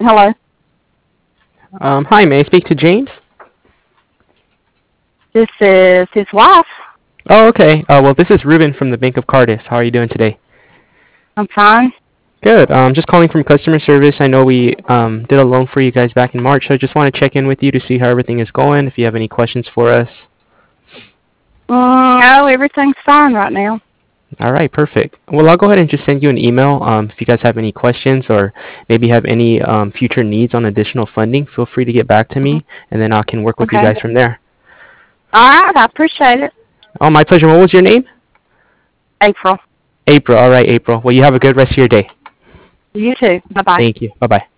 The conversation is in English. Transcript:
Hello. Hi, may I speak to James? This is his wife. Oh, okay. Well, this is Ruben from the Bank of Cardiff. How are you doing today? I'm fine. Good. Just calling from customer service. I know we did a loan for you guys back in March, so I just want to check in with you to see how everything is going, if you have any questions for us. No, everything's fine right now. All right, perfect. Well, I'll go ahead and just send you an email. If you guys have any questions or maybe have any future needs on additional funding, feel free to get back to Mhm. me, and then I can work with you Okay. guys from there. All right. I appreciate it. Oh, my pleasure. What was your name? April. April. All right, April. Well, you have a good rest of your day. You too. Bye bye. Thank you. Bye-bye.